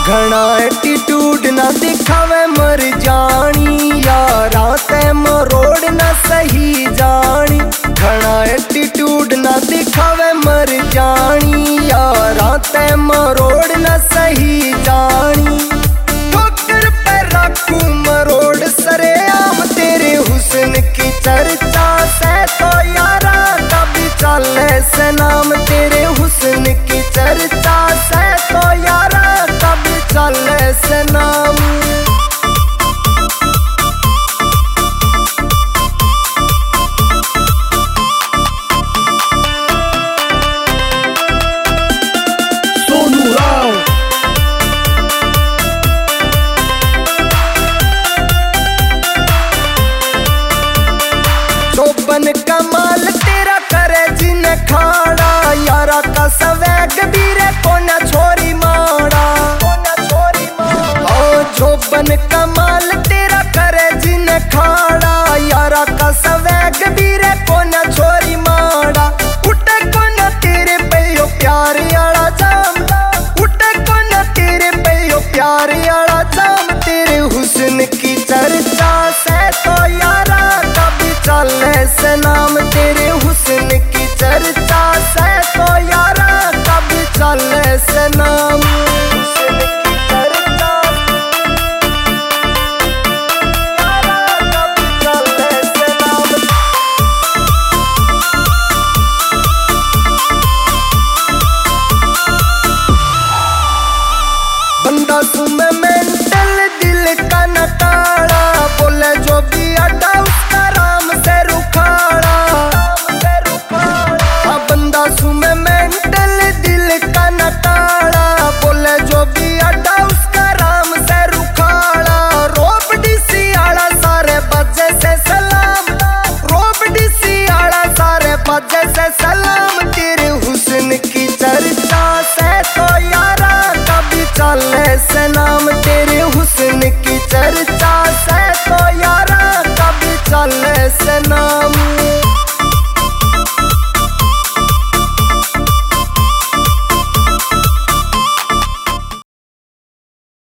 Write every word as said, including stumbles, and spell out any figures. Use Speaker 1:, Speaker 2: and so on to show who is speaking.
Speaker 1: घना एटीट्यूड ना दिखावे मर जानी, यारा ते मरोड़ ना सही जानी। घना एटीट्यूड ना दिखावे मर जानी, यारा ते मरोड़ ना सही जानी। ठोकर पे रखूं मरोड़ सरेआम, तेरे हुस्न की चर्चा से तो यारा कभी चले से नाम। तेरे हुस्न की चर्चा से तो यारा कभी चले से नाम।
Speaker 2: सोनू राव
Speaker 1: चौबन कमाल तेरा करे जिन खाड़ा, यारा का सवैग बीरे कोना छोरी माड़ा। ओ चौबन कमाल तेरा करे जिन खाड़ा, यारा का सवैग बीरे कोना छोरी माड़ा। उठे कोना तेरे पे प्यार आला जाम, उठे कोना तेरे पे प्यार आला जाम। तेरे हुस्न की चर्चा से तो यारा कभी चले से नाम। तेरे हुस्न की चर्चा से तो यारा कभी चले से नाम।